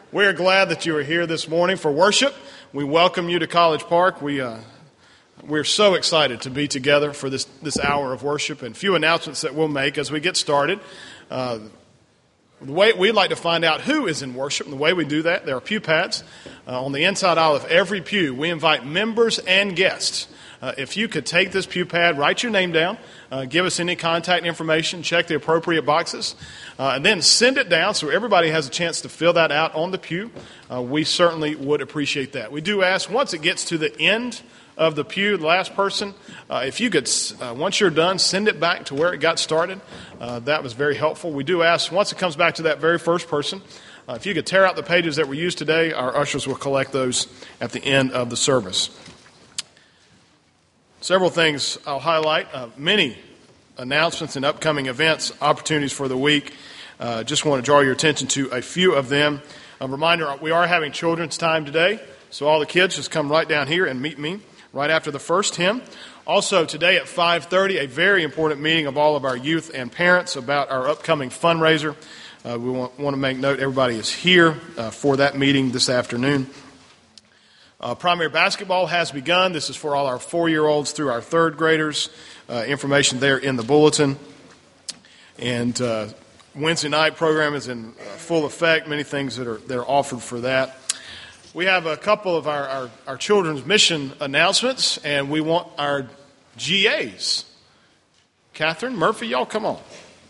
We're glad that you are here this morning for worship. We welcome you to College Park. We're so excited to be together for this hour of worship, and a few announcements that we'll make as we get started. The way we'd like to find out who is in worship, and the way we do that, there are pew pads on the inside aisle of every pew. We invite members and guests. If you could take this pew pad, write your name down, give us any contact information, check the appropriate boxes, and then send it down so everybody has a chance to fill that out on the pew. We certainly would appreciate that. We do ask, once it gets to the end of the pew, the last person, if you could, once you're done, send it back to where it got started. That was very helpful. We do ask, once it comes back to that very first person, if you could tear out the pages that were used today, our ushers will collect those at the end of the service. Several things I'll highlight. Many announcements and upcoming events, opportunities for the week. Just want to draw your attention to a few of them. A reminder, we are having children's time today, so all the kids just come right down here and meet me right after the first hymn. Also today at 5:30, a very important meeting of all of our youth and parents about our upcoming fundraiser. We want to make note everybody is here for that meeting this afternoon. Primary basketball has begun. This is for all our 4-year-olds through our 3rd graders. Information there in the bulletin. And Wednesday night program is in full effect. Many things that are offered for that. We have a couple of our children's mission announcements, and we want our GAs. Catherine, Murphy, y'all come on.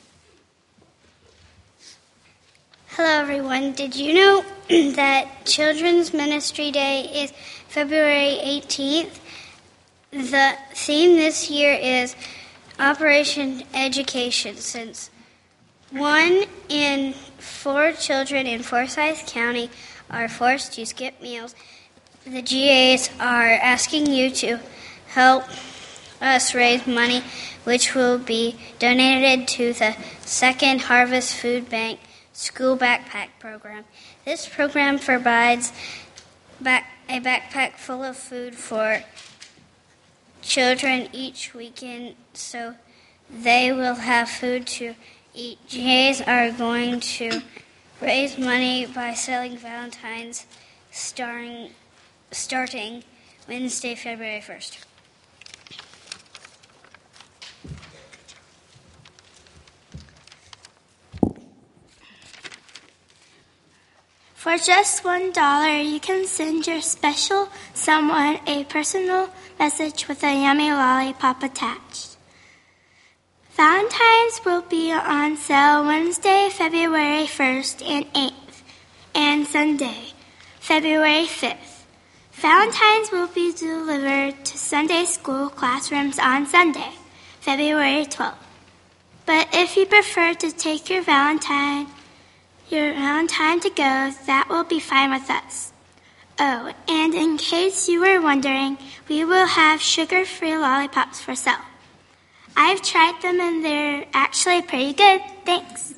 Hello, everyone. Did you know that Children's Ministry Day is February 18th? The theme this year is Operation Education. Since 1 in 4 children in Forsyth County are forced to skip meals, the GAs are asking you to help us raise money, which will be donated to the Second Harvest Food Bank School Backpack Program. This program provides a backpack full of food for children each weekend so they will have food to eat. GAs are going to raise money by selling Valentine's starting Wednesday, February 1st. For just $1, you can send your special someone a personal message with a yummy lollipop attached. Valentine's will be on sale Wednesday, February 1st and 8th, and Sunday, February 5th. Valentine's will be delivered to Sunday school classrooms on Sunday, February 12th. But if you prefer to take your Valentine to go, that will be fine with us. Oh, and in case you were wondering, we will have sugar-free lollipops for sale. I've tried them and they're actually pretty good. Thanks.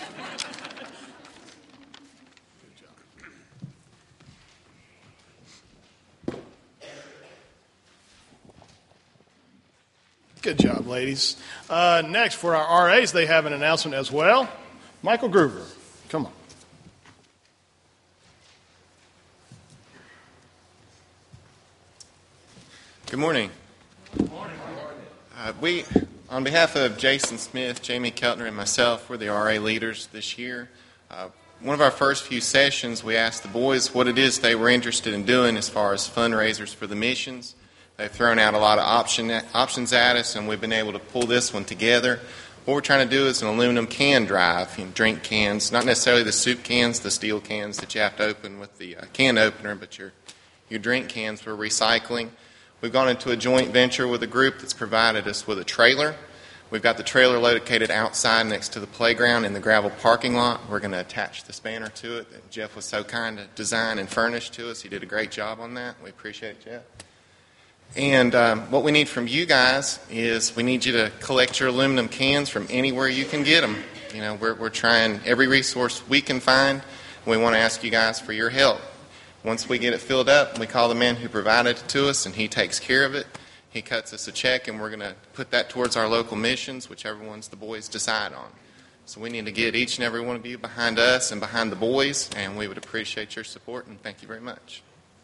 Good job, ladies. Next, for our RAs, they have an announcement as well. Michael Gruber. Come on. Good morning. Good morning. We, on behalf of Jason Smith, Jamie Keltner, and myself, we're the RA leaders this year. One of our first few sessions, we asked the boys what it is they were interested in doing as far as fundraisers for the missions. They've thrown out a lot of options at us, and we've been able to pull this one together. What we're trying to do is an aluminum can drive, drink cans, not necessarily the soup cans, the steel cans that you have to open with the can opener, but your drink cans for recycling. We've gone into a joint venture with a group that's provided us with a trailer. We've got the trailer located outside next to the playground in the gravel parking lot. We're going to attach the spanner to it that Jeff was so kind to design and furnish to us. He did a great job on that. We appreciate it, Jeff. And what we need from you guys is we need you to collect your aluminum cans from anywhere you can get them. We're trying every resource we can find. We want to ask you guys for your help. Once we get it filled up, we call the man who provided it to us, and he takes care of it. He cuts us a check, and we're going to put that towards our local missions, whichever ones the boys decide on. So we need to get each and every one of you behind us and behind the boys, and we would appreciate your support, and thank you very much.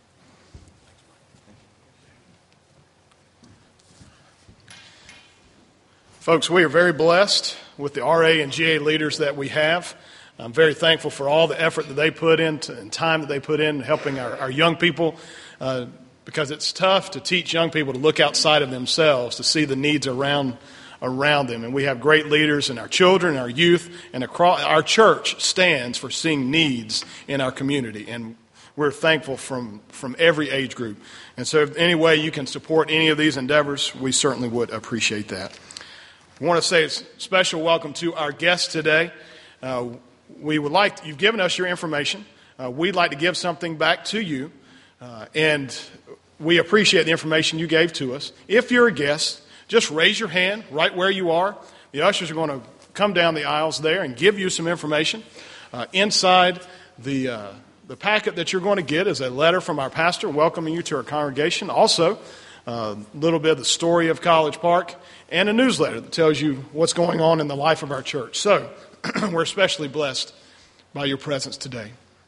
Folks, we are very blessed with the RA and GA leaders that we have. I'm very thankful for all the effort that they put in and time that they put in helping our young people, because it's tough to teach young people to look outside of themselves, to see the needs around them. And we have great leaders in our children, our youth, and our church stands for seeing needs in our community. And we're thankful from every age group. And so if any way you can support any of these endeavors, we certainly would appreciate that. I want to say a special welcome to our guests today. You've given us your information. We'd like to give something back to you, and we appreciate the information you gave to us. If you're a guest, just raise your hand right where you are. The ushers are going to come down the aisles there and give you some information. Inside the packet that you're going to get is a letter from our pastor welcoming you to our congregation. Also, a little bit of the story of College Park, and a newsletter that tells you what's going on in the life of our church. So, we're especially blessed by your presence today.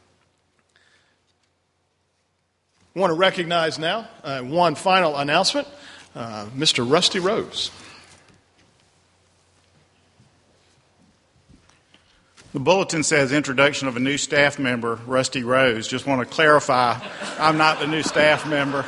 I want to recognize now one final announcement, Mr. Rusty Rose. The bulletin says introduction of a new staff member, Rusty Rose. Just want to clarify, I'm not the new staff member.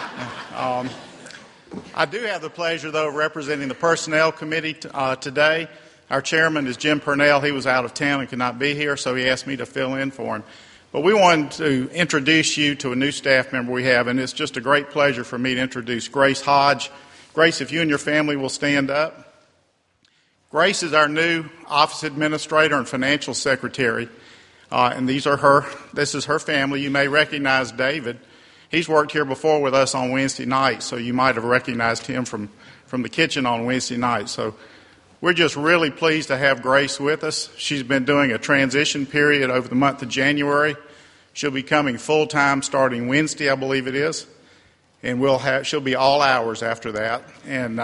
I do have the pleasure, though, of representing the Personnel Committee today. Our chairman is Jim Purnell. He was out of town and could not be here, so he asked me to fill in for him. But we wanted to introduce you to a new staff member we have, and it's just a great pleasure for me to introduce Grace Hodge. Grace, if you and your family will stand up. Grace is our new office administrator and financial secretary, and this is her family. You may recognize David. He's worked here before with us on Wednesday night, so you might have recognized him from the kitchen on Wednesday night. So we're just really pleased to have Grace with us. She's been doing a transition period over the month of January. She'll be coming full-time starting Wednesday, I believe it is, and she'll be all hours after that. And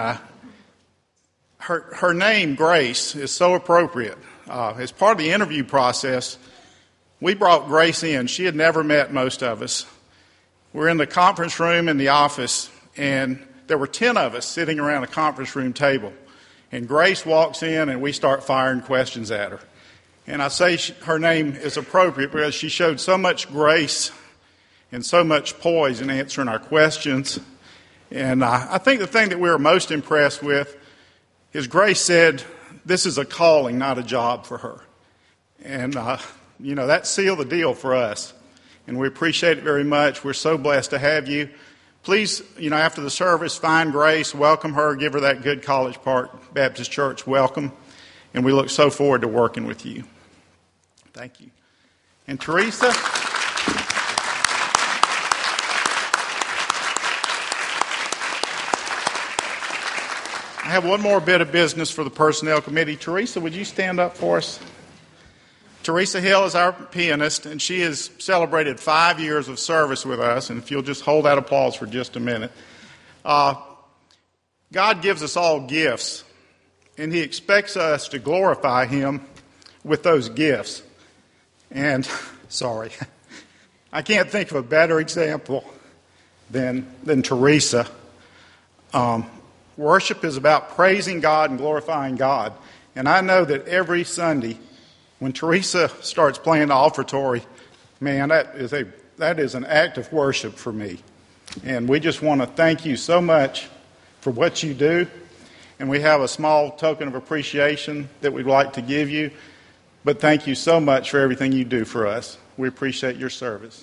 her name, Grace, is so appropriate. As part of the interview process, we brought Grace in. She had never met most of us. We're in the conference room in the office, and there were 10 of us sitting around a conference room table. And Grace walks in, and we start firing questions at her. And I say her name is appropriate because she showed so much grace and so much poise in answering our questions. And I think the thing that we were most impressed with is Grace said, this is a calling, not a job for her. And, that sealed the deal for us. And we appreciate it very much. We're so blessed to have you. Please, after the service, find Grace, welcome her, give her that good College Park Baptist Church welcome. And we look so forward to working with you. Thank you. And Teresa. I have one more bit of business for the Personnel Committee. Teresa, would you stand up for us? Teresa Hill is our pianist, and she has celebrated 5 years of service with us. And if you'll just hold that applause for just a minute. God gives us all gifts, and He expects us to glorify Him with those gifts. And, I can't think of a better example than Teresa. Worship is about praising God and glorifying God. And I know that every Sunday, when Teresa starts playing the offertory, man, that is an act of worship for me. And we just want to thank you so much for what you do. And we have a small token of appreciation that we'd like to give you. But thank you so much for everything you do for us. We appreciate your service.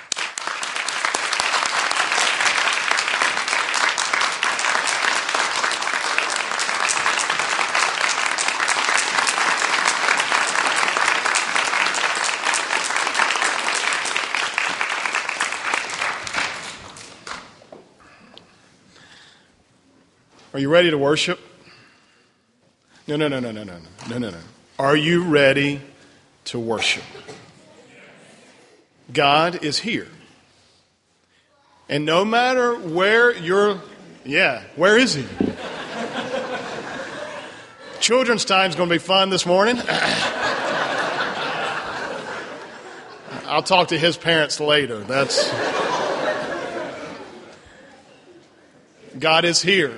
Are you ready to worship? No. Are you ready to worship? God is here. And no matter where where is He? Children's time is going to be fun this morning. I'll talk to his parents later. God is here,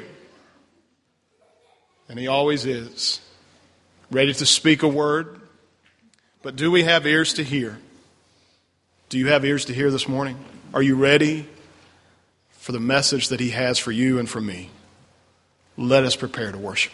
and He always is, ready to speak a word. But do we have ears to hear? Do you have ears to hear this morning? Are you ready for the message that He has for you and for me? Let us prepare to worship.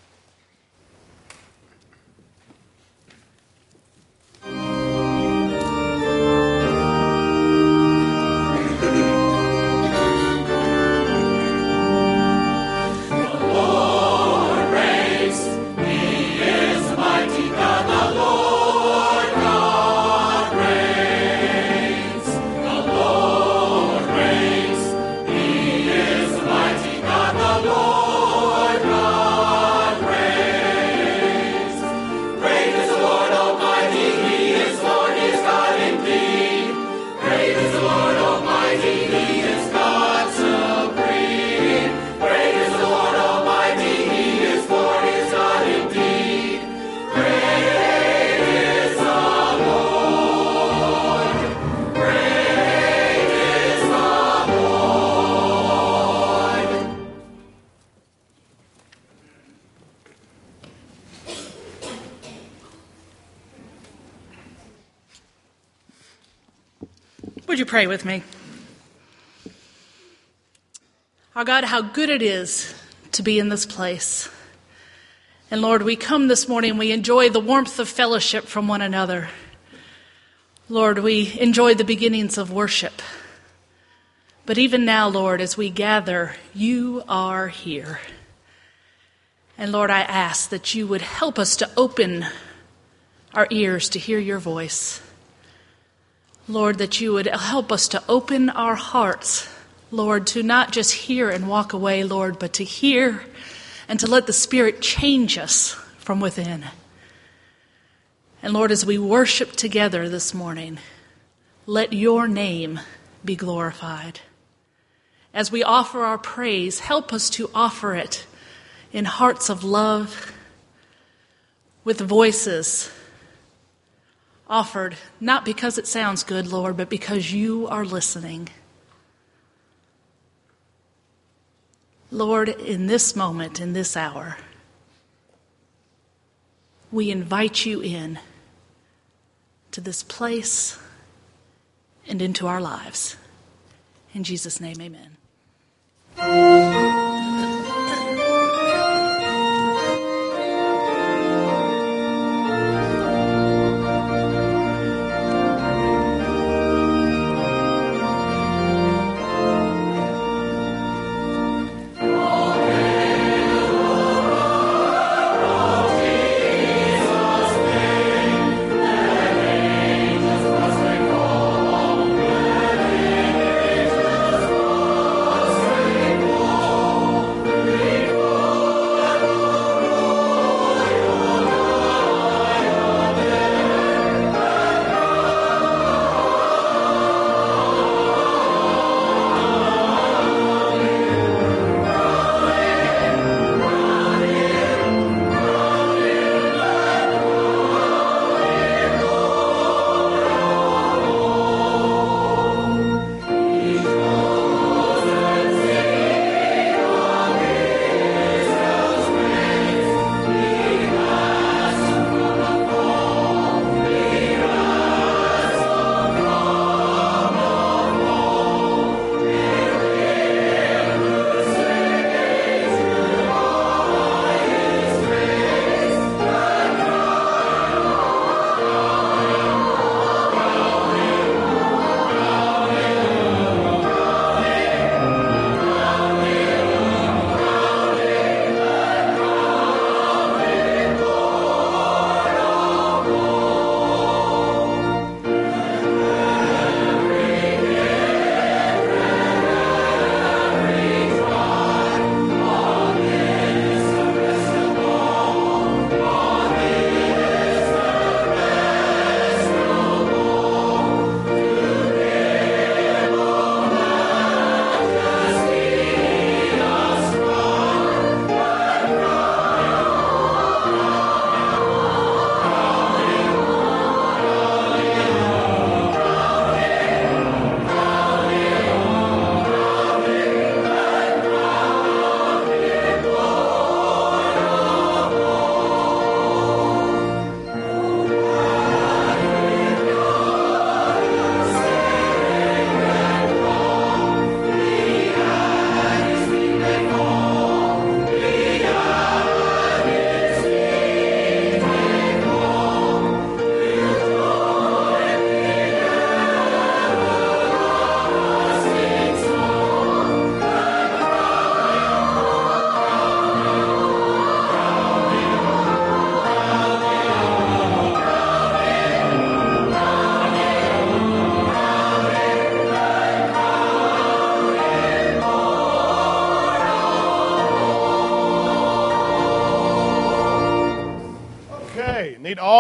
Would you pray with me? Our God, how good it is to be in this place. And Lord, we come this morning, we enjoy the warmth of fellowship from one another. Lord, we enjoy the beginnings of worship. But even now, Lord, as we gather, you are here. And Lord, I ask that you would help us to open our ears to hear your voice. Lord, that you would help us to open our hearts, Lord, to not just hear and walk away, Lord, but to hear and to let the Spirit change us from within. And Lord, as we worship together this morning, let your name be glorified. As we offer our praise, help us to offer it in hearts of love, with voices offered not because it sounds good, Lord, but because you are listening. Lord, in this moment, in this hour, we invite you in to this place and into our lives. In Jesus' name, amen.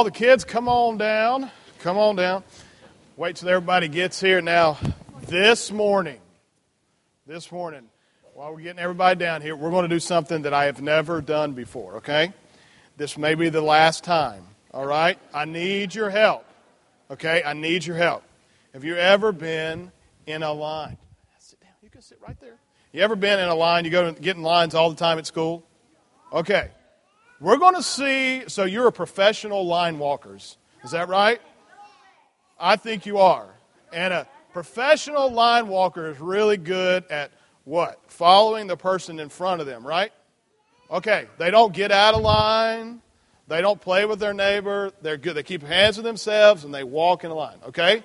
all the kids, come on down. Come on down. Wait till everybody gets here. Now, this morning, while we're getting everybody down here, we're going to do something that I have never done before, okay? This may be the last time, all right? I need your help, okay? I need your help. Have you ever been in a line? Sit down. You can sit right there. You ever been in a line? You go to get in lines all the time at school? Okay. We're going to see, so you're a professional line walkers. Is that right? I think you are. And a professional line walker is really good at what? Following the person in front of them, right? Okay. They don't get out of line. They don't play with their neighbor. They're good. They keep hands to themselves and they walk in a line. Okay?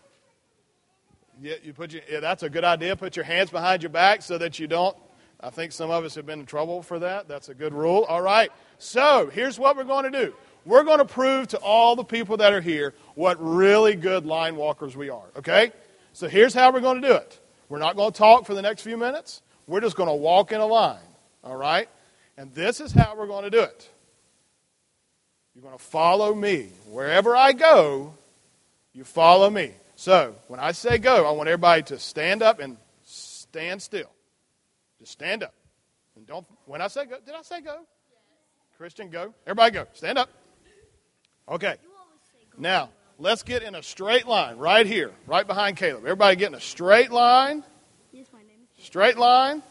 Yeah, that's a good idea. Put your hands behind your back so that you don't. I think some of us have been in trouble for that. That's a good rule. All right. So here's what we're going to do. We're going to prove to all the people that are here what really good line walkers we are. Okay? So here's how we're going to do it. We're not going to talk for the next few minutes. We're just going to walk in a line. All right? And this is how we're going to do it. You're going to follow me. Wherever I go, you follow me. So when I say go, I want everybody to stand up and stand still. Just stand up. And don't, when I say go, did I say go? Christian, go. Everybody go. Stand up. Okay. Now, let's get in a straight line right here, right behind Caleb. Everybody get in a straight line. Straight line.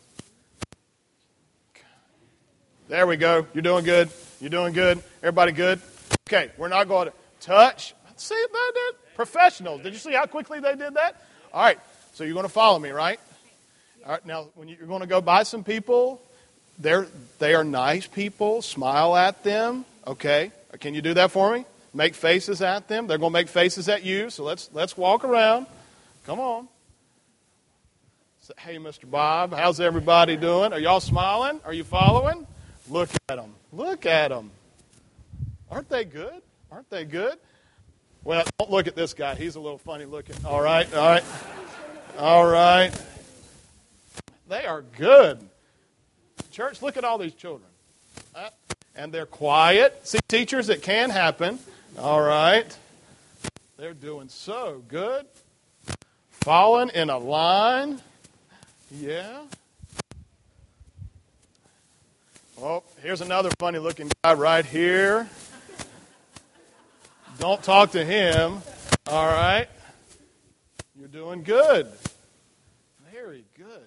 There we go. You're doing good. You're doing good. Everybody good? Okay, we're not going to touch. See, they did. Professionals. Did you see how quickly they did that? All right, so you're going to follow me, right? All right, now, when you're going to go by some people, they are nice people. Smile at them, okay? Can you do that for me? Make faces at them. They're going to make faces at you, so let's walk around. Come on. Say, hey, Mr. Bob, how's everybody doing? Are y'all smiling? Are you following? Look at them. Look at them. Aren't they good? Aren't they good? Well, don't look at this guy. He's a little funny looking. All right, all right. All right. They are good. Church, look at all these children. And they're quiet. See, teachers, it can happen. All right. They're doing so good. Falling in a line. Yeah. Oh, here's another funny looking guy right here. Don't talk to him. All right. You're doing good. Very good.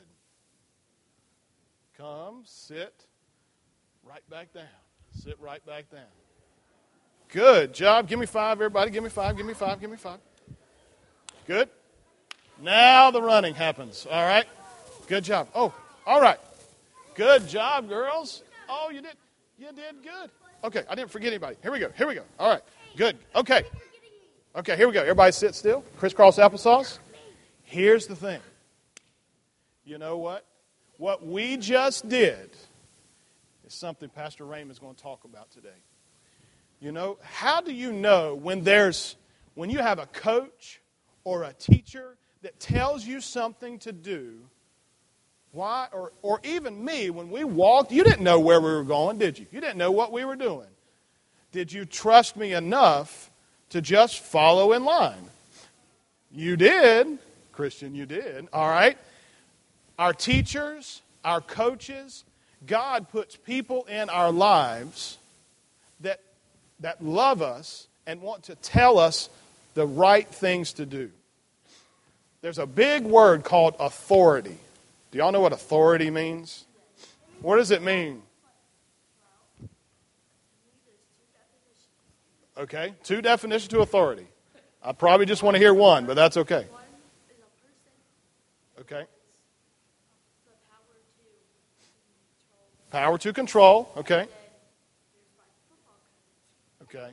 Come, sit right back down. Sit right back down. Good job. Give me 5, everybody. Give me 5, give me 5, give me 5. Good. Now the running happens. All right. Good job. Oh, all right. Good job, girls. Oh, you did good. Okay, I didn't forget anybody. Here we go. All right, good. Okay, here we go. Everybody sit still. Crisscross applesauce. Here's the thing. You know what? What we just did is something Pastor Raymond's going to talk about today. You know, how do you know when you have a coach or a teacher that tells you something to do? Why, or even me, when we walked, you didn't know where we were going, did you? You didn't know what we were doing. Did you trust me enough to just follow in line? You did, Christian, you did. All right. Our teachers, our coaches, God puts people in our lives that love us and want to tell us the right things to do. There's a big word called authority. Do y'all know what authority means? What does it mean? Okay, 2 definitions to authority. I probably just want to hear one, but that's okay. Okay. Power to control. Okay. Okay.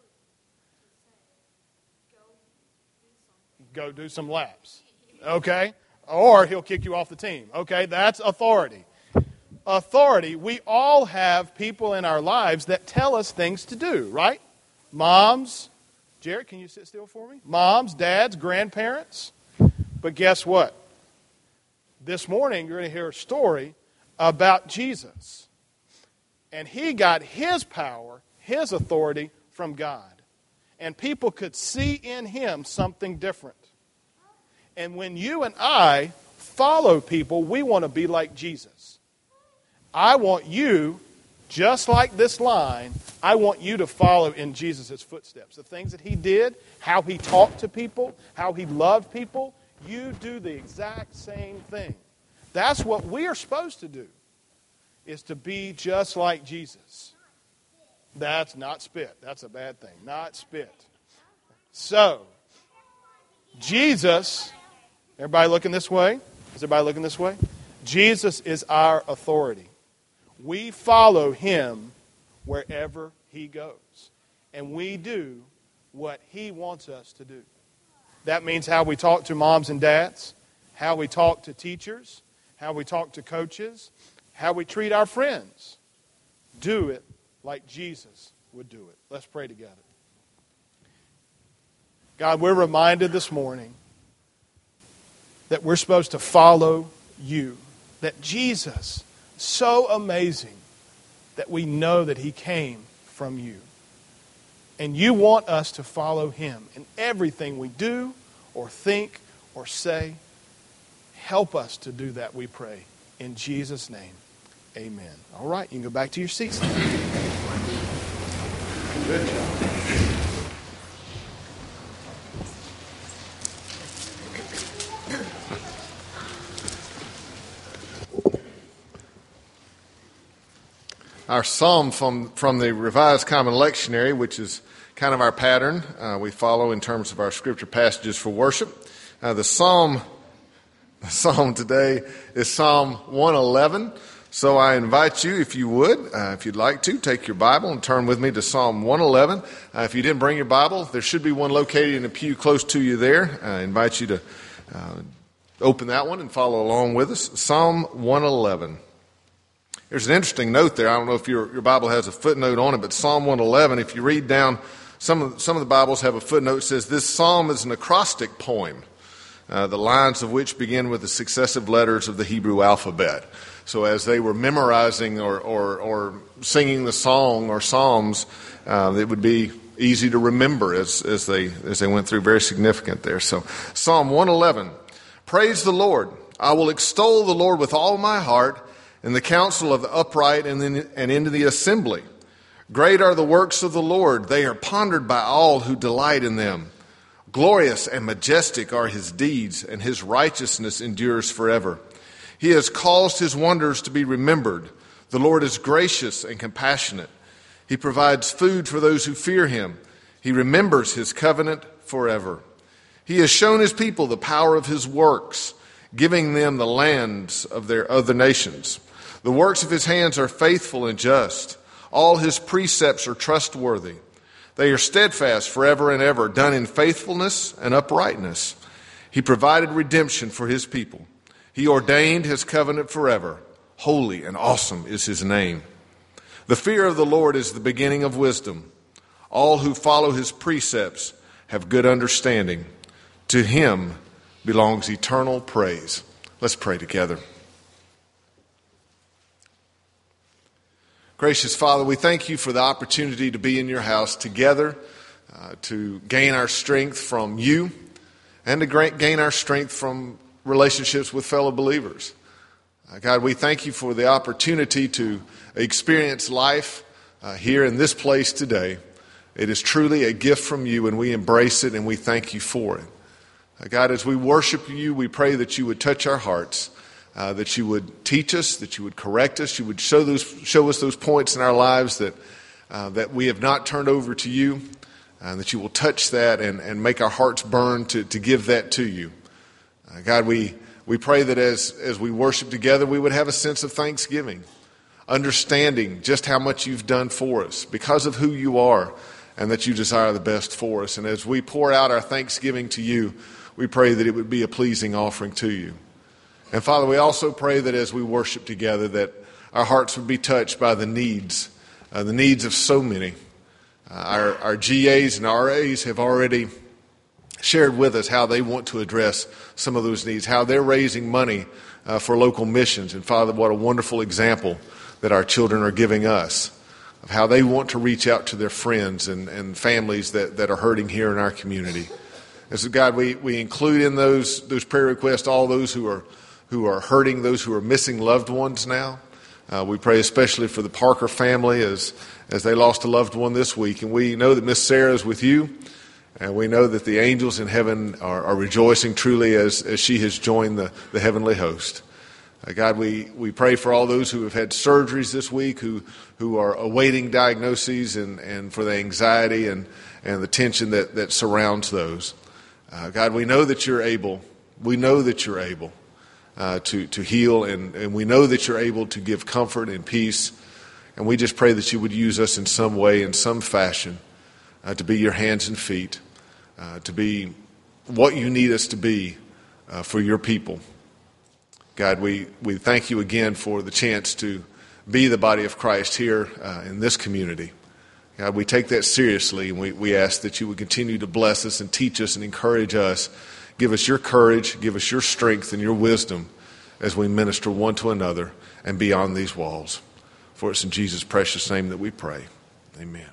Go do some laps. Okay. Or he'll kick you off the team. Okay, that's authority. Authority, we all have people in our lives that tell us things to do, right? Moms. Jared, can you sit still for me? Moms, dads, grandparents. But guess what? This morning you're going to hear a story about Jesus. And he got his power, his authority from God. And people could see in him something different. And when you and I follow people, we want to be like Jesus. I want you, just like this line, I want you to follow in Jesus' footsteps. The things that he did, how he talked to people, how he loved people, you do the exact same thing. That's what we are supposed to do, is to be just like Jesus. That's not spit. That's a bad thing. Not spit. So, Jesus, everybody looking this way? Is everybody looking this way? Jesus is our authority. We follow him wherever he goes. And we do what he wants us to do. That means how we talk to moms and dads, how we talk to teachers, how we talk to coaches, how we treat our friends. Do it like Jesus would do it. Let's pray together. God, we're reminded this morning that we're supposed to follow you. That Jesus, so amazing that we know that he came from you. And you want us to follow him in everything we do or think or say. Help us to do that, we pray. In Jesus' name, amen. All right, you can go back to your seats. Good job. Our psalm from the Revised Common Lectionary, which is kind of our pattern we follow in terms of our scripture passages for worship. The psalm today is Psalm 111. So I invite you, if you would, if you'd like to, take your Bible and turn with me to Psalm 111. If you didn't bring your Bible, there should be one located in a pew close to you there. I invite you to open that one and follow along with us. Psalm 111. There's an interesting note there. I don't know if your Bible has a footnote on it, but Psalm 111, if you read down, some of the Bibles have a footnote that says this psalm is an acrostic poem, the lines of which begin with the successive letters of the Hebrew alphabet. So as they were memorizing or singing the song or psalms, it would be easy to remember as they went through. Very significant there. So Psalm 111, praise the Lord. I will extol the Lord with all my heart, in the counsel of the upright and into the assembly. Great are the works of the Lord. They are pondered by all who delight in them. Glorious and majestic are his deeds, and his righteousness endures forever. He has caused his wonders to be remembered. The Lord is gracious and compassionate. He provides food for those who fear him. He remembers his covenant forever. He has shown his people the power of his works, giving them the lands of their other nations. The works of his hands are faithful and just. All his precepts are trustworthy. They are steadfast forever and ever, done in faithfulness and uprightness. He provided redemption for his people. He ordained his covenant forever. Holy and awesome is his name. The fear of the Lord is the beginning of wisdom. All who follow his precepts have good understanding. To him belongs eternal praise. Let's pray together. Gracious Father, we thank you for the opportunity to be in your house together, to gain our strength from you, and to gain our strength from relationships with fellow believers. God, we thank you for the opportunity to experience life here in this place today. It is truly a gift from you, and we embrace it, and we thank you for it. God, as we worship you, we pray that you would touch our hearts, that you would teach us, that you would correct us, you would show us those points in our lives that we have not turned over to you, that you will touch that and make our hearts burn to give that to you. God, we pray that as we worship together, we would have a sense of thanksgiving, understanding just how much you've done for us because of who you are, and that you desire the best for us. And as we pour out our thanksgiving to you, we pray that it would be a pleasing offering to you. And Father, we also pray that as we worship together, that our hearts would be touched by the needs of so many. Our GAs and RAs have already shared with us how they want to address some of those needs, how they're raising money for local missions. And Father, what a wonderful example that our children are giving us of how they want to reach out to their friends and families that are hurting here in our community. And so, God, we include in those prayer requests all those who are hurting, those who are missing loved ones now. We pray especially for the Parker family as they lost a loved one this week. And we know that Miss Sarah is with you. And we know that the angels in heaven are rejoicing truly as she has joined the heavenly host. God, we pray for all those who have had surgeries this week, who are awaiting diagnoses, and for the anxiety and the tension that surrounds those. God, we know that you're able. We know that you're able to heal, and we know that you're able to give comfort and peace. And we just pray that you would use us in some way, in some fashion, to be your hands and feet, to be what you need us to be for your people. God, we thank you again for the chance to be the body of Christ here in this community. God, we take that seriously, and we ask that you would continue to bless us and teach us and encourage us. Give us your courage, give us your strength and your wisdom as we minister one to another and beyond these walls. For it's in Jesus' precious name that we pray. Amen.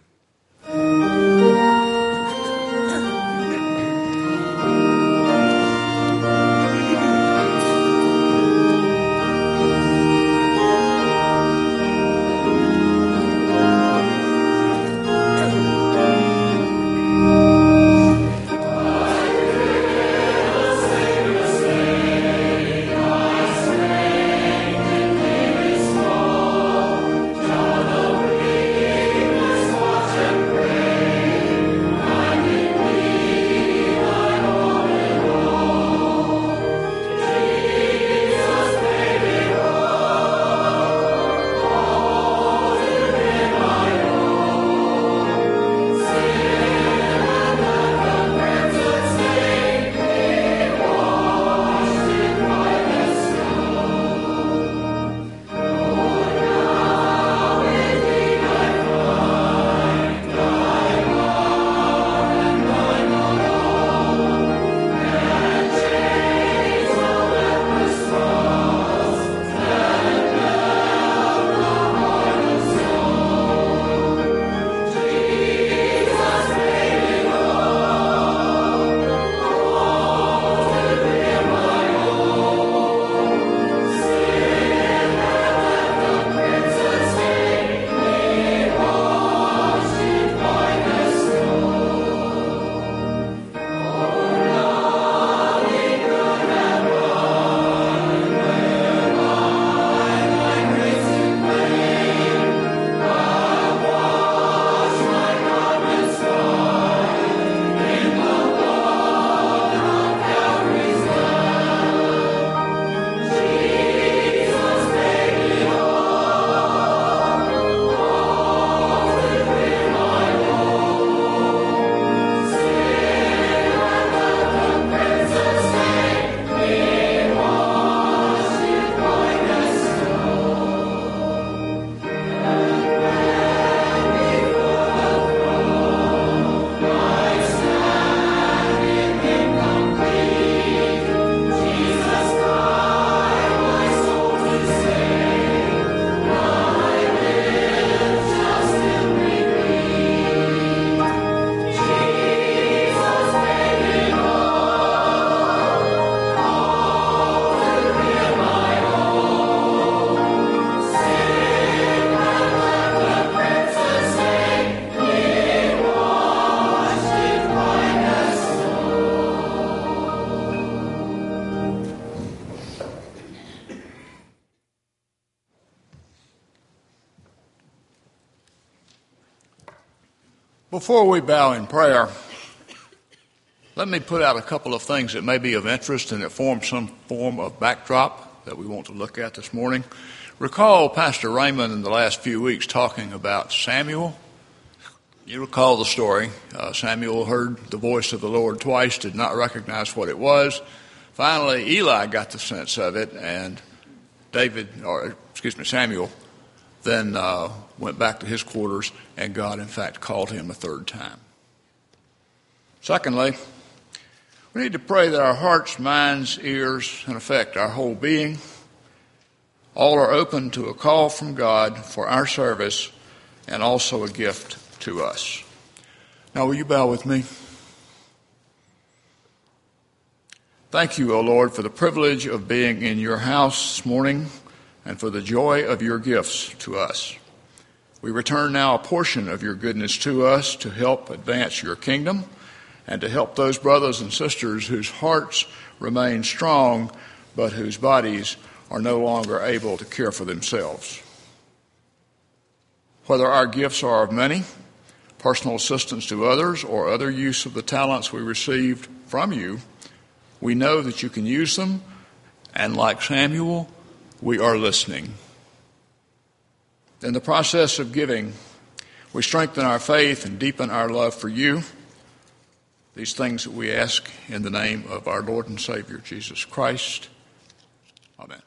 Before we bow in prayer, let me put out a couple of things that may be of interest and that form some form of backdrop that we want to look at this morning. Recall Pastor Raymond in the last few weeks talking about Samuel. You recall the story. Samuel heard the voice of the Lord twice, did not recognize what it was. Finally, Eli got the sense of it, and Samuel then went back to his quarters, and God, in fact, called him a third time. Secondly, we need to pray that our hearts, minds, ears, in effect, our whole being, all are open to a call from God for our service and also a gift to us. Now, will you bow with me? Thank you, O Lord, for the privilege of being in your house this morning and for the joy of your gifts to us. We return now a portion of your goodness to us to help advance your kingdom and to help those brothers and sisters whose hearts remain strong but whose bodies are no longer able to care for themselves. Whether our gifts are of money, personal assistance to others, or other use of the talents we received from you, we know that you can use them, and like Samuel, we are listening. In the process of giving, we strengthen our faith and deepen our love for you. These things that we ask in the name of our Lord and Savior, Jesus Christ. Amen.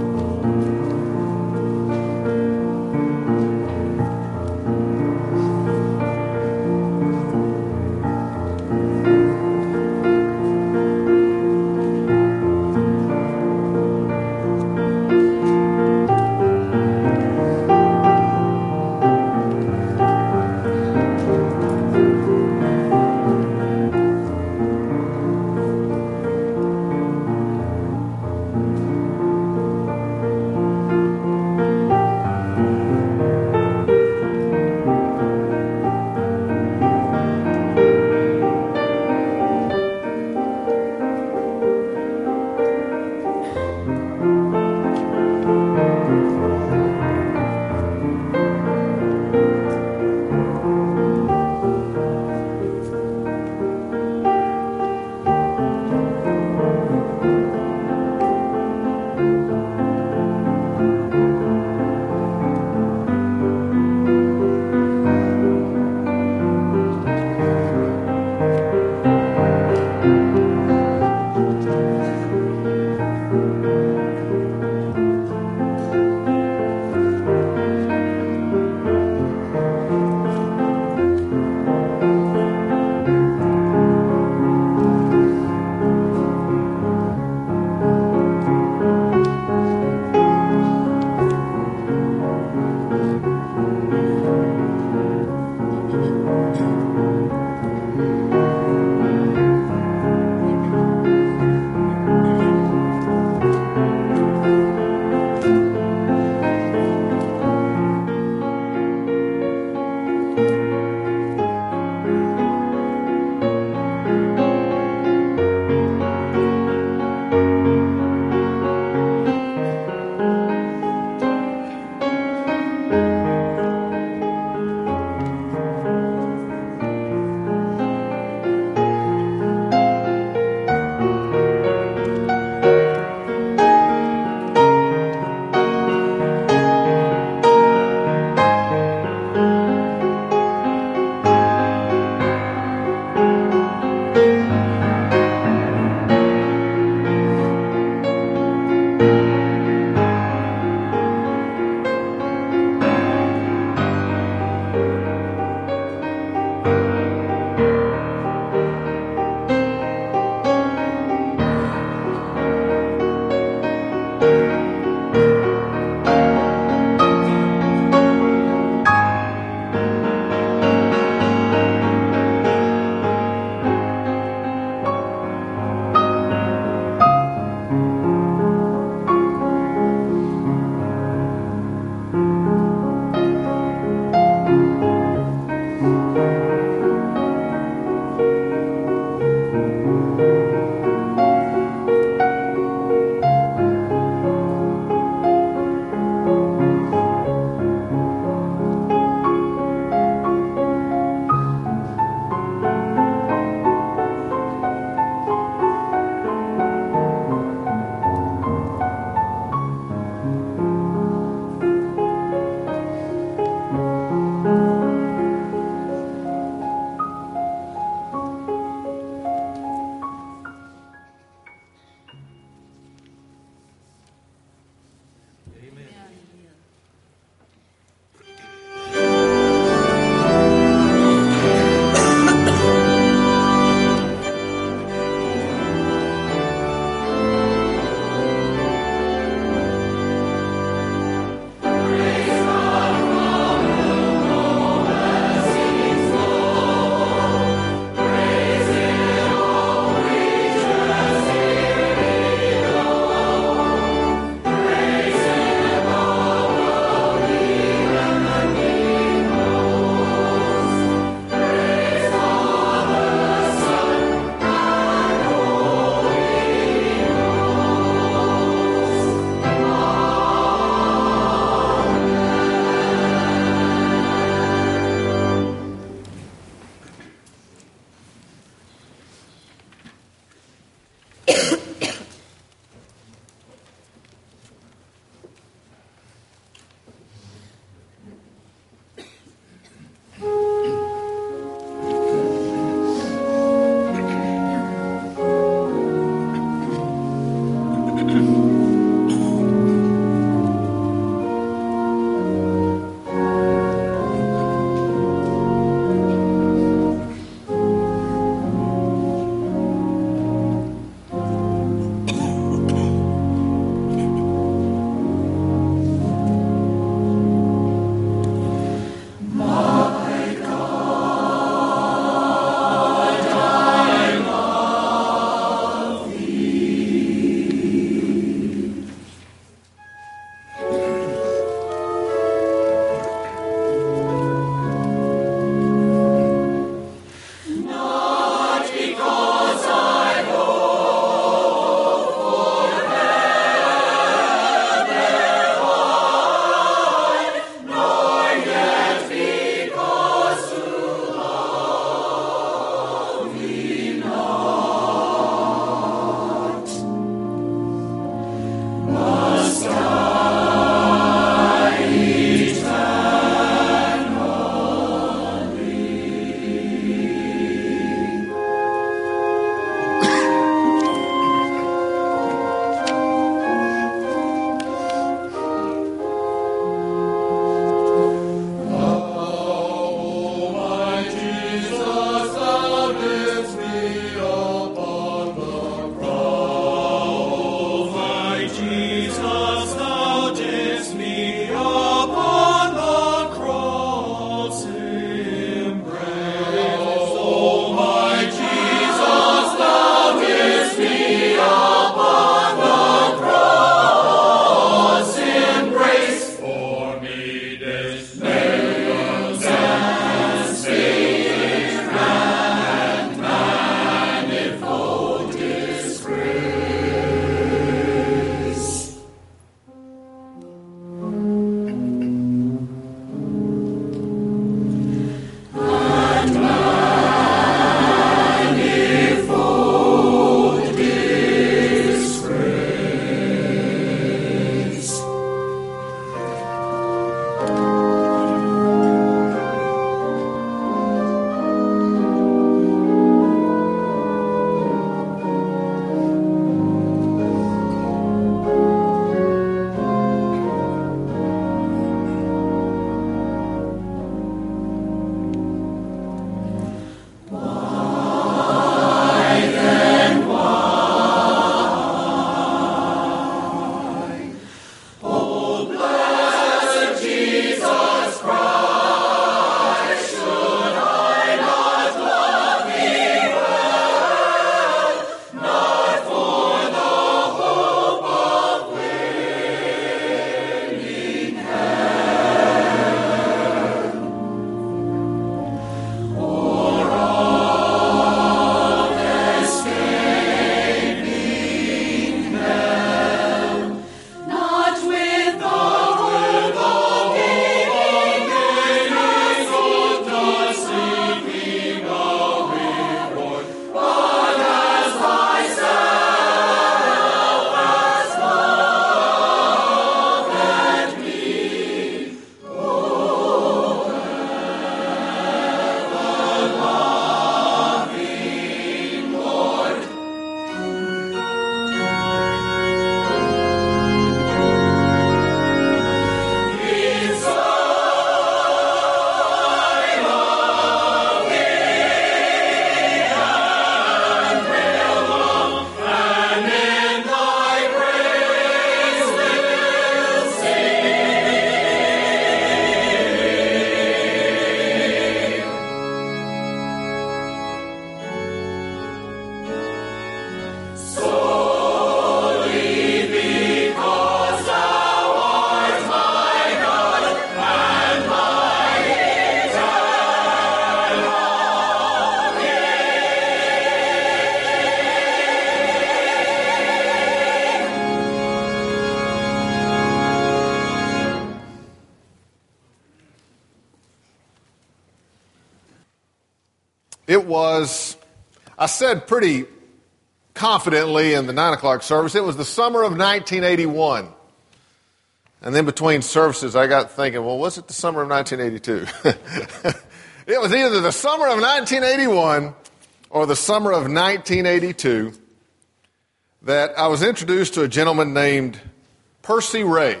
It was, I said pretty confidently in the 9 o'clock service, it was the summer of 1981. And then between services, I got thinking, well, was it the summer of 1982? It was either the summer of 1981 or the summer of 1982 that I was introduced to a gentleman named Percy Ray.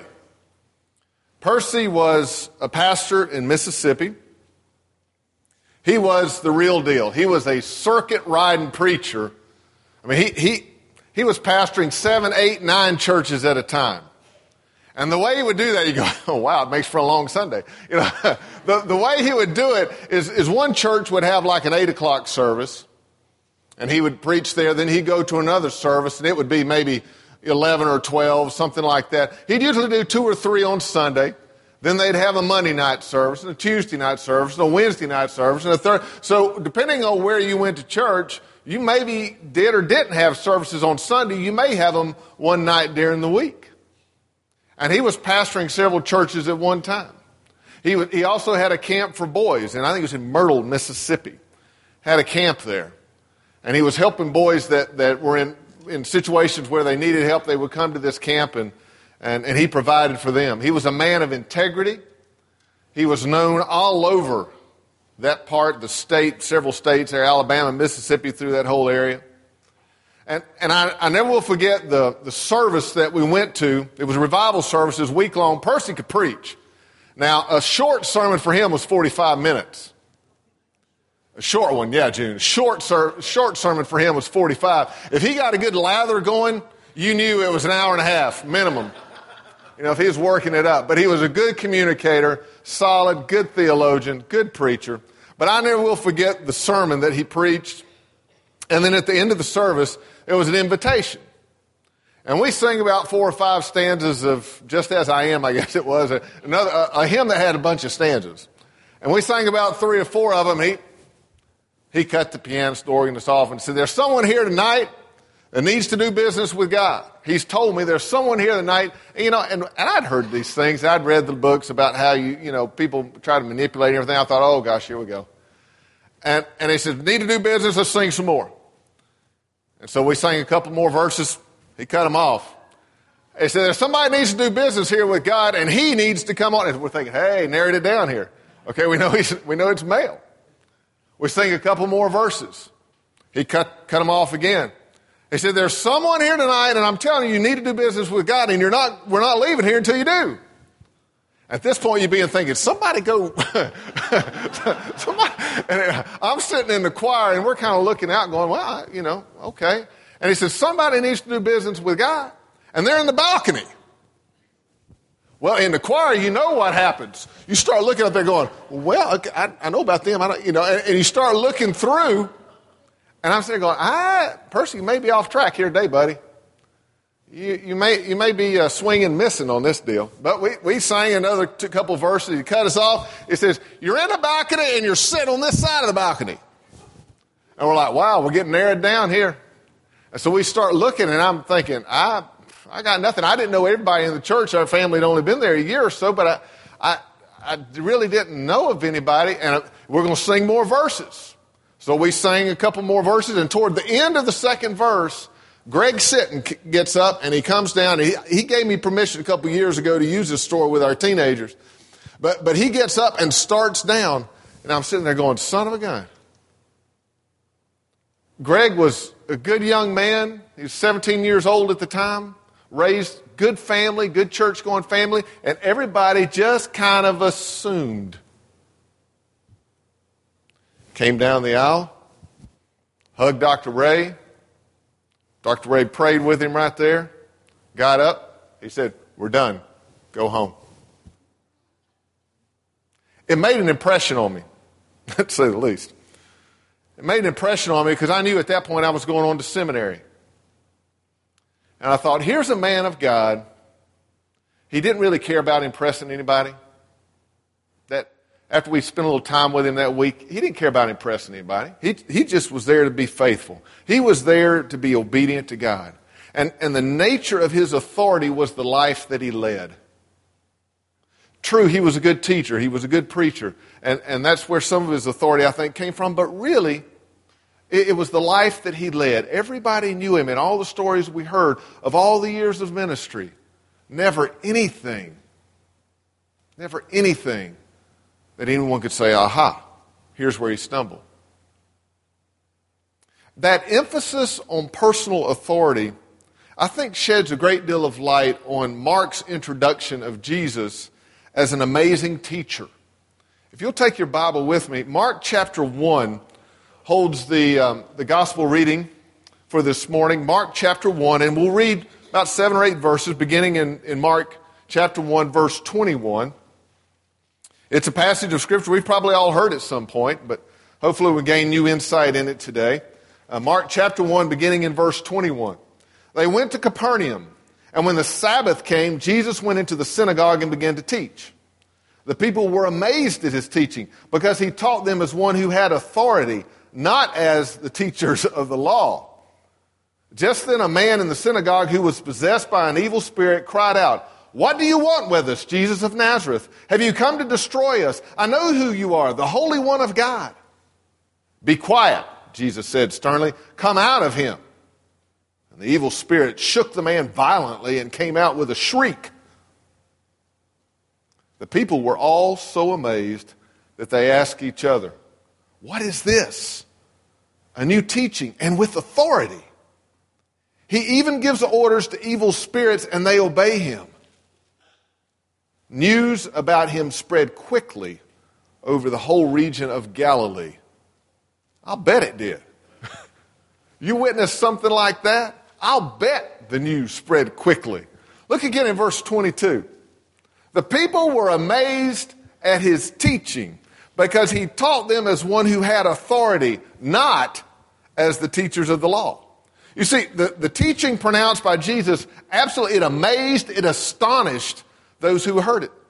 Percy was a pastor in Mississippi. He was the real deal. He was a circuit-riding preacher. I mean, he was pastoring 7, 8, 9 churches at a time. And the way he would do that, you go, oh, wow, it makes for a long Sunday. You know, the way he would do it is one church would have like an 8 o'clock service, and he would preach there. Then he'd go to another service, and it would be maybe 11 or 12, something like that. He'd usually do 2 or 3 on Sunday. Then they'd have a Monday night service, and a Tuesday night service, and a Wednesday night service, and a third. So depending on where you went to church, you maybe did or didn't have services on Sunday. You may have them one night during the week. And he was pastoring several churches at one time. He also had a camp for boys, and I think it was in Myrtle, Mississippi. Had a camp there. And he was helping boys that were in situations where they needed help. They would come to this camp, and he provided for them. He was a man of integrity. He was known all over that part, the state, several states there, Alabama, Mississippi, through that whole area. And I never will forget the service that we went to. It was a revival service. It was week-long. Percy could preach. Now, a short sermon for him was 45 minutes. A short one, yeah, June. A short sermon for him was 45. If he got a good lather going, you knew it was an hour and a half, minimum. You know, if he was working it up. But he was a good communicator, solid, good theologian, good preacher. But I never will forget the sermon that he preached. And then at the end of the service, it was an invitation. And we sang about 4 or 5 stanzas of Just As I Am, I guess it was, a hymn that had a bunch of stanzas. And we sang about 3 or 4 of them. He cut the pianist, the organist off and said, there's someone here tonight that needs to do business with God. He's told me there's someone here tonight, and I'd heard these things. I'd read the books about how people try to manipulate everything. I thought, oh gosh, here we go. And he said, need to do business, let's sing some more. And so we sang a couple more verses. He cut them off. He said, there's somebody needs to do business here with God, and he needs to come on. And we're thinking, hey, narrowed it down here. Okay, we know it's male. We sing a couple more verses. He cut them off again. He said, there's someone here tonight, and I'm telling you need to do business with God, and we're not leaving here until you do. At this point, you'd be thinking, somebody go. Somebody. And I'm sitting in the choir, and we're kind of looking out going, well, okay. And he says, somebody needs to do business with God. And they're in the balcony. Well, in the choir, you know what happens. You start looking up there going, well, I know about them. And you start looking through. And I'm sitting there going, Percy, you may be off track here today, buddy. You may be swinging missing on this deal. But we sang another couple verses. He cut us off. It says, you're in the balcony and you're sitting on this side of the balcony. And we're like, wow, we're getting narrowed down here. And so we start looking, and I'm thinking, I got nothing. I didn't know everybody in the church. Our family had only been there a year or so, but I really didn't know of anybody. And we're going to sing more verses. So we sang a couple more verses, and toward the end of the second verse, Greg Sitton gets up, and he comes down. He gave me permission a couple years ago to use this store with our teenagers. But he gets up and starts down, and I'm sitting there going, son of a gun. Greg was a good young man. He was 17 years old at the time, raised good family, good church-going family, and everybody just kind of assumed. Came down the aisle, hugged Dr. Ray. Dr. Ray prayed with him right there, got up. He said, we're done. Go home. It made an impression on me, to say the least. It made an impression on me because I knew at that point I was going on to seminary. And I thought, here's a man of God. He didn't really care about impressing anybody. That after we spent a little time with him that week, he didn't care about impressing anybody. He just was there to be faithful. He was there to be obedient to God. And the nature of his authority was the life that he led. True, he was a good teacher. He was a good preacher. And that's where some of his authority, I think, came from. But really, It was the life that he led. Everybody knew him, and all the stories we heard of all the years of ministry. Never anything that anyone could say, aha, here's where he stumbled. That emphasis on personal authority, I think, sheds a great deal of light on Mark's introduction of Jesus as an amazing teacher. If you'll take your Bible with me, Mark chapter 1 holds the gospel reading for this morning. Mark chapter 1, and we'll read about 7 or 8 verses beginning in Mark chapter 1, verse 21. It's a passage of Scripture we've probably all heard at some point, but hopefully we'll gain new insight in it today. Mark chapter 1, beginning in verse 21. They went to Capernaum, and when the Sabbath came, Jesus went into the synagogue and began to teach. The people were amazed at his teaching because he taught them as one who had authority, not as the teachers of the law. Just then a man in the synagogue who was possessed by an evil spirit cried out, "What do you want with us, Jesus of Nazareth? Have you come to destroy us? I know who you are, the Holy One of God." "Be quiet," Jesus said sternly. "Come out of him." And the evil spirit shook the man violently and came out with a shriek. The people were all so amazed that they asked each other, "What is this? A new teaching and with authority. He even gives orders to evil spirits and they obey him." News about him spread quickly over the whole region of Galilee. I'll bet it did. You witnessed something like that? I'll bet the news spread quickly. Look again in verse 22. The people were amazed at his teaching because he taught them as one who had authority, not as the teachers of the law. You see, the teaching pronounced by Jesus, absolutely, it amazed, it astonished those who heard it.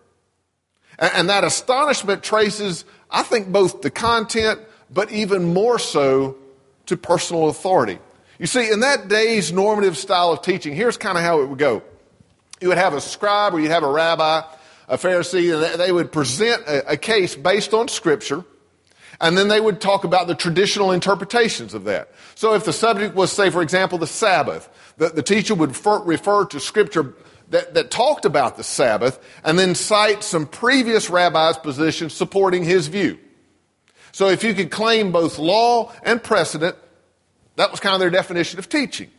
And that astonishment traces, I think, both the content, but even more so to personal authority. You see, in that day's normative style of teaching, here's kind of how it would go. You would have a scribe or you'd have a rabbi, a Pharisee, and they would present a case based on Scripture, and then they would talk about the traditional interpretations of that. So if the subject was, say, for example, the Sabbath, the teacher would refer to Scripture that talked about the Sabbath and then cite some previous rabbis' positions supporting his view. So if you could claim both law and precedent, that was kind of their definition of teaching.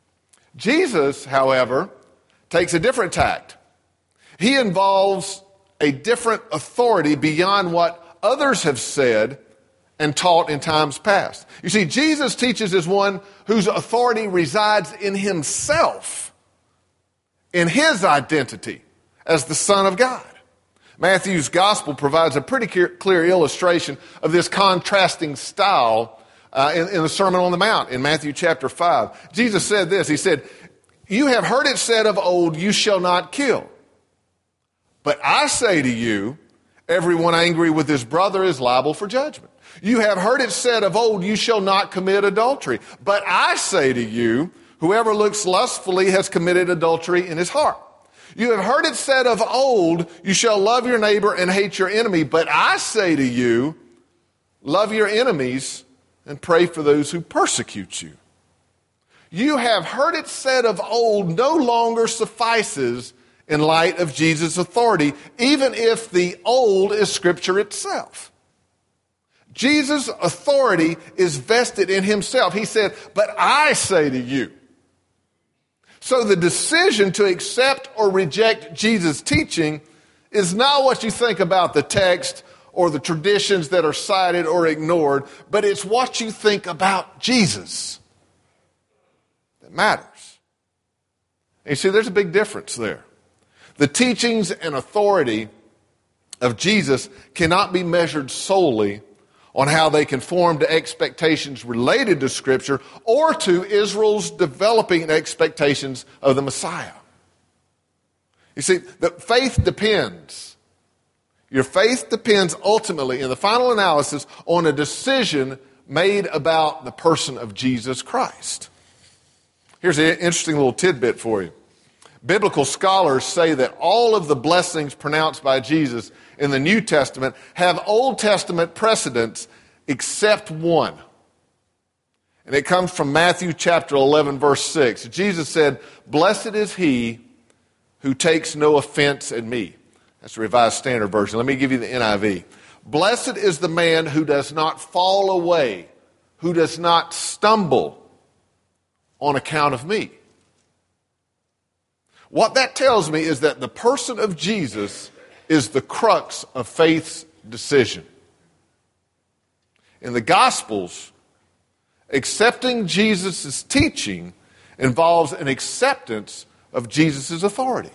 Jesus, however, takes a different tact. He involves a different authority beyond what others have said and taught in times past. You see, Jesus teaches as one whose authority resides in himself, in his identity as the Son of God. Matthew's gospel provides a pretty clear illustration of this contrasting style in the Sermon on the Mount in Matthew chapter 5. Jesus said this, he said, "You have heard it said of old, you shall not kill. But I say to you, everyone angry with his brother is liable for judgment. You have heard it said of old, you shall not commit adultery. But I say to you, whoever looks lustfully has committed adultery in his heart. You have heard it said of old, you shall love your neighbor and hate your enemy. But I say to you, love your enemies and pray for those who persecute you. You have heard it said of old no longer suffices in light of Jesus' authority, even if the old is Scripture itself." Jesus' authority is vested in himself. He said, "But I say to you." So the decision to accept or reject Jesus' teaching is not what you think about the text or the traditions that are cited or ignored, but it's what you think about Jesus that matters. And you see, there's a big difference there. The teachings and authority of Jesus cannot be measured solely on how they conform to expectations related to Scripture or to Israel's developing expectations of the Messiah. You see, the faith depends. Your faith depends ultimately, in the final analysis, on a decision made about the person of Jesus Christ. Here's an interesting little tidbit for you. Biblical scholars say that all of the blessings pronounced by Jesus in the New Testament have Old Testament precedents except one. And it comes from Matthew chapter 11, verse 6. Jesus said, "Blessed is he who takes no offense at me." That's the Revised Standard Version. Let me give you the NIV. "Blessed is the man who does not fall away, who does not stumble on account of me." What that tells me is that the person of Jesus is the crux of faith's decision. In the Gospels, accepting Jesus' teaching involves an acceptance of Jesus' authority.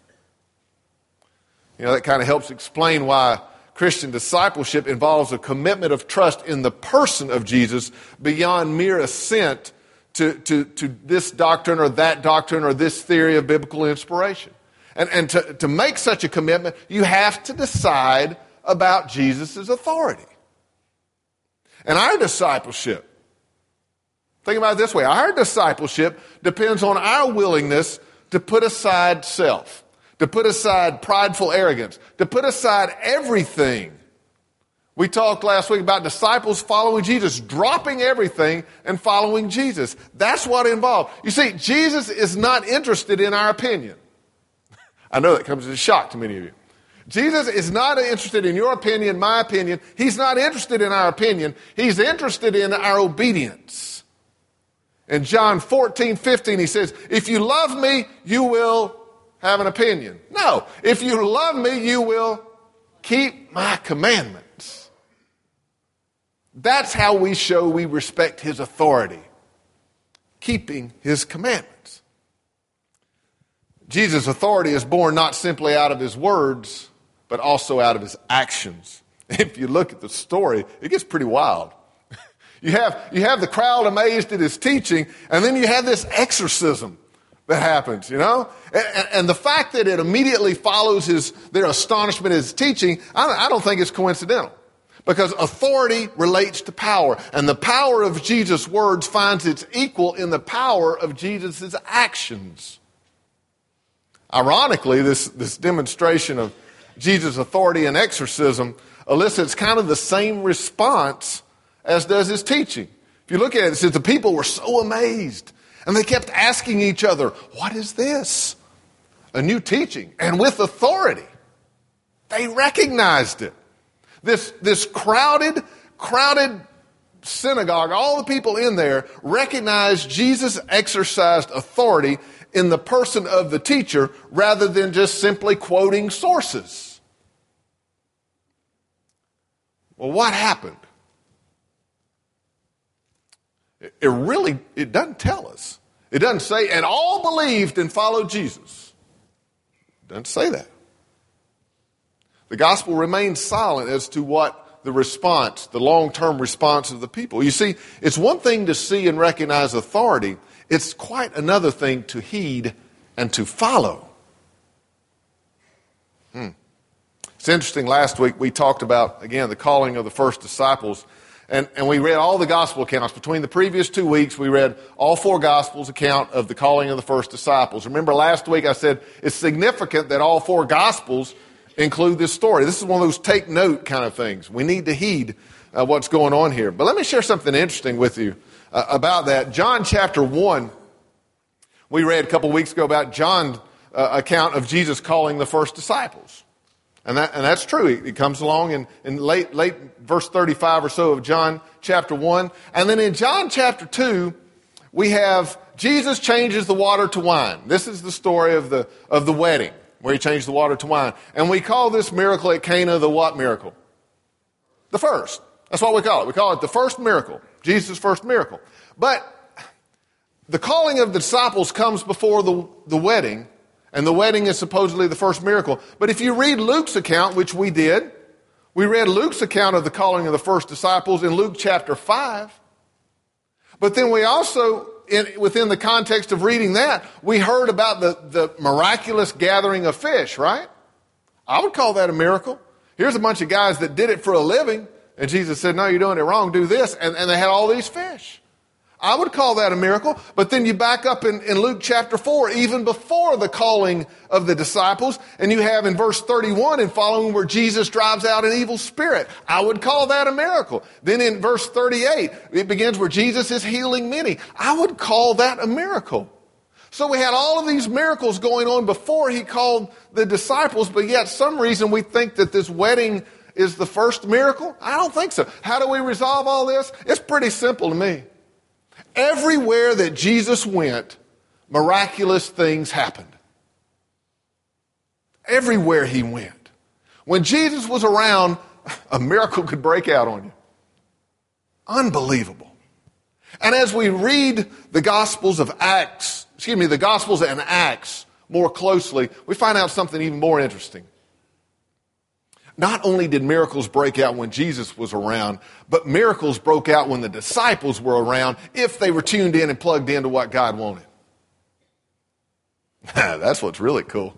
You know, that kind of helps explain why Christian discipleship involves a commitment of trust in the person of Jesus beyond mere assent to this doctrine or that doctrine or this theory of biblical inspiration. And to make such a commitment, you have to decide about Jesus' authority. And our discipleship, think about it this way, our discipleship depends on our willingness to put aside self, to put aside prideful arrogance, to put aside everything. We talked last week about disciples following Jesus, dropping everything and following Jesus. That's what it involved. You see, Jesus is not interested in our opinion. I know that comes as a shock to many of you. Jesus is not interested in your opinion, my opinion. He's not interested in our opinion. He's interested in our obedience. In John 14:15, he says, "If you love me, you will have an opinion." No, if you love me, you will keep my commandments. That's how we show we respect his authority, keeping his commandments. Jesus' authority is born not simply out of his words, but also out of his actions. If you look at the story, it gets pretty wild. You have the crowd amazed at his teaching, and then you have this exorcism that happens, you know? And the fact that it immediately follows their astonishment at his teaching, I don't think it's coincidental. Because authority relates to power, and the power of Jesus' words finds its equal in the power of Jesus' actions. Ironically, this demonstration of Jesus' authority and exorcism elicits kind of the same response as does his teaching. If you look at it, it says the people were so amazed, and they kept asking each other, "What is this?" A new teaching, and with authority. They recognized it. This crowded synagogue, all the people in there recognized Jesus exercised authority in the person of the teacher rather than just simply quoting sources. Well, what happened? It doesn't tell us. It doesn't say, "and all believed and followed Jesus." It doesn't say that. The gospel remains silent as to what the response, the long-term response of the people. You see, it's one thing to see and recognize authority. It's quite another thing to heed and to follow. It's interesting, last week we talked about, again, the calling of the first disciples. And we read all the gospel accounts. Between the previous 2 weeks, we read all 4 gospels account of the calling of the first disciples. Remember last week I said it's significant that all 4 gospels include this story. This is one of those take note kind of things. We need to heed what's going on here. But let me share something interesting with you about that. John chapter 1, we read a couple weeks ago about John's account of Jesus calling the first disciples. And that's true. It comes along in late verse 35 or so of John chapter 1. And then in John chapter 2, we have Jesus changes the water to wine. This is the story of the wedding, where he changed the water to wine. And we call this miracle at Cana the what miracle? The first. That's what we call it. We call it the first miracle, Jesus' first miracle. But the calling of the disciples comes before the wedding, and the wedding is supposedly the first miracle. But if you read Luke's account, which we did, we read Luke's account of the calling of the first disciples in Luke chapter 5. But then we also, within the context of reading that, we heard about the miraculous gathering of fish, right? I would call that a miracle. Here's a bunch of guys that did it for a living, and Jesus said, "No, you're doing it wrong, do this." And they had all these fish. I would call that a miracle. But then you back up in Luke chapter 4, even before the calling of the disciples, and you have in verse 31 and following where Jesus drives out an evil spirit. I would call that a miracle. Then in verse 38, it begins where Jesus is healing many. I would call that a miracle. So we had all of these miracles going on before he called the disciples, but yet some reason we think that this wedding is the first miracle? I don't think so. How do we resolve all this? It's pretty simple to me. Everywhere that Jesus went, miraculous things happened. Everywhere he went. When Jesus was around, a miracle could break out on you. Unbelievable. And as we read the Gospels and Acts more closely, we find out something even more interesting. Not only did miracles break out when Jesus was around, but miracles broke out when the disciples were around if they were tuned in and plugged into what God wanted. That's what's really cool.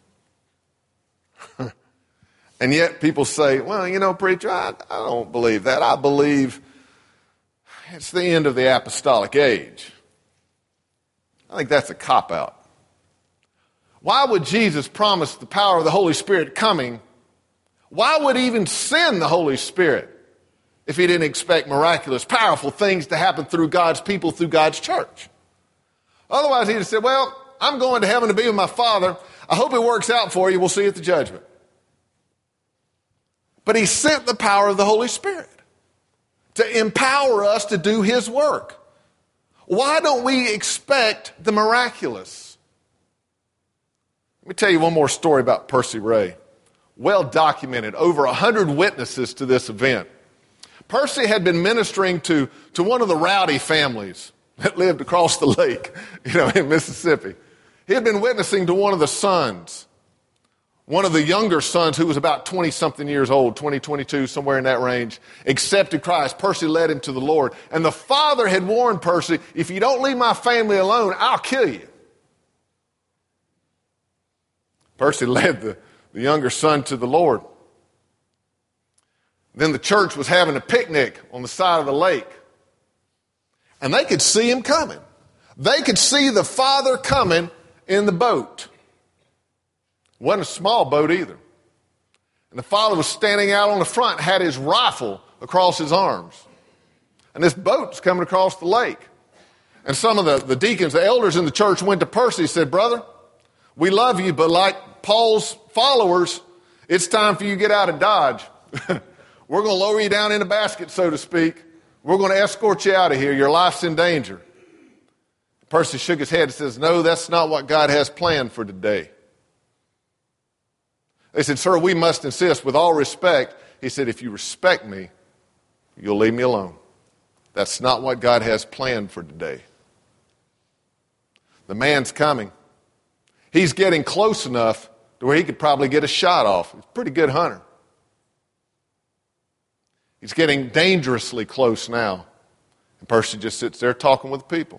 And yet people say, well, preacher, I don't believe that. I believe it's the end of the apostolic age. I think that's a cop-out. Why would Jesus promise the power of the Holy Spirit coming? Why would he even send the Holy Spirit if he didn't expect miraculous, powerful things to happen through God's people, through God's church? Otherwise, he'd have said, well, I'm going to heaven to be with my Father. I hope it works out for you. We'll see you at the judgment. But he sent the power of the Holy Spirit to empower us to do his work. Why don't we expect the miraculous? Let me tell you one more story about Percy Ray. Well documented, over 100 witnesses to this event. Percy had been ministering to one of the rowdy families that lived across the lake, in Mississippi. He had been witnessing to one of the sons, one of the younger sons who was about 20-something years old, 20, 22, somewhere in that range, accepted Christ. Percy led him to the Lord. And the father had warned Percy, if you don't leave my family alone, I'll kill you. Percy led the younger son to the Lord. Then the church was having a picnic on the side of the lake. And they could see him coming. They could see the father coming in the boat. It wasn't a small boat either. And the father was standing out on the front, had his rifle across his arms. And this boat was coming across the lake. And some of the deacons, the elders in the church went to Percy and said, brother, we love you, but like Paul's followers, it's time for you to get out of Dodge. We're going to lower you down in a basket, so to speak. We're going to escort you out of here. Your life's in danger. Percy shook his head and says, no, that's not what God has planned for today. They said, sir, we must insist with all respect. He said, if you respect me, you'll leave me alone. That's not what God has planned for today. The man's coming. He's getting close enough to where he could probably get a shot off. He's a pretty good hunter. He's getting dangerously close now. And Percy just sits there talking with people.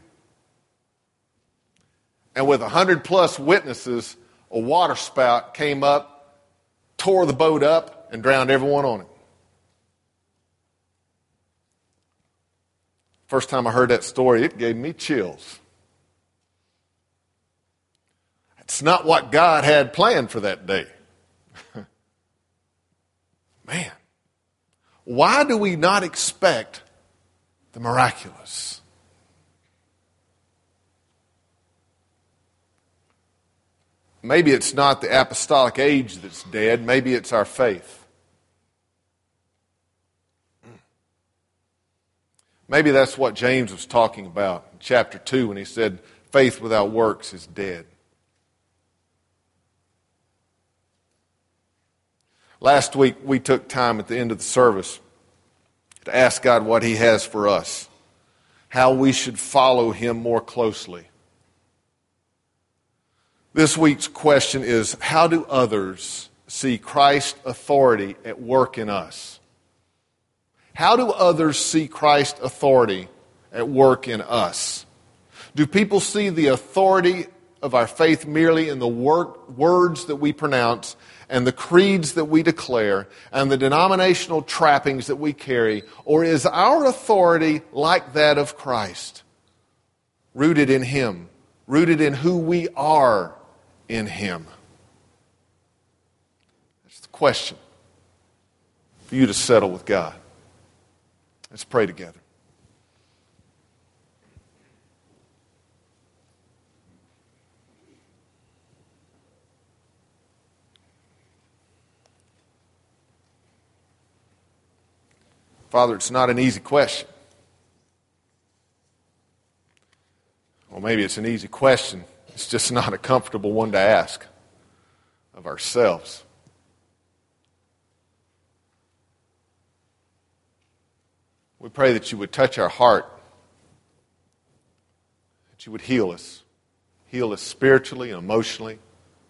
And with 100+ witnesses, a water spout came up, tore the boat up, and drowned everyone on it. First time I heard that story, it gave me chills. It's not what God had planned for that day. Man, why do we not expect the miraculous? Maybe it's not the apostolic age that's dead. Maybe it's our faith. Maybe that's what James was talking about in chapter 2 when he said, faith without works is dead. Last week, we took time at the end of the service to ask God what he has for us, how we should follow him more closely. This week's question is, how do others see Christ's authority at work in us? How do others see Christ's authority at work in us? Do people see the authority of our faith merely in the words that we pronounce and the creeds that we declare and the denominational trappings that we carry? Or is our authority like that of Christ? rooted in Him, rooted in who we are in Him? That's the question for you to settle with God. Let's pray together. Father, it's not an easy question. Well, maybe it's an easy question. It's just not a comfortable one to ask of ourselves. We pray that you would touch our heart, that you would heal us spiritually and emotionally,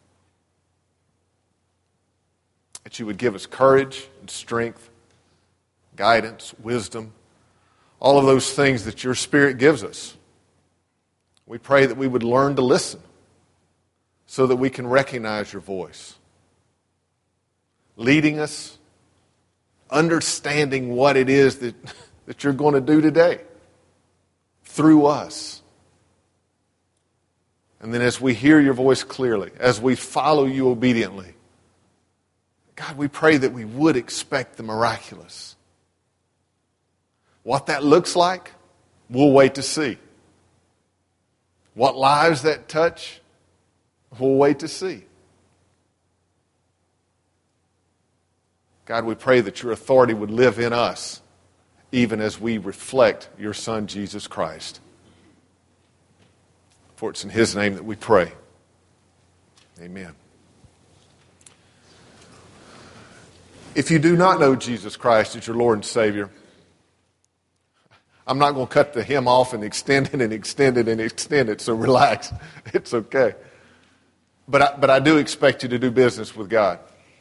that you would give us courage and strength, guidance, wisdom, all of those things that your Spirit gives us. We pray that we would learn to listen so that we can recognize your voice, leading us, understanding what it is that you're going to do today through us. And then as we hear your voice clearly, as we follow you obediently, God, we pray that we would expect the miraculous. What that looks like, we'll wait to see. What lives that touch, we'll wait to see. God, we pray that your authority would live in us, even as we reflect your Son, Jesus Christ. For it's in His name that we pray. Amen. If you do not know Jesus Christ as your Lord and Savior, I'm not going to cut the hymn off and extend it and extend it and extend it, so relax. It's okay. But I do expect you to do business with God.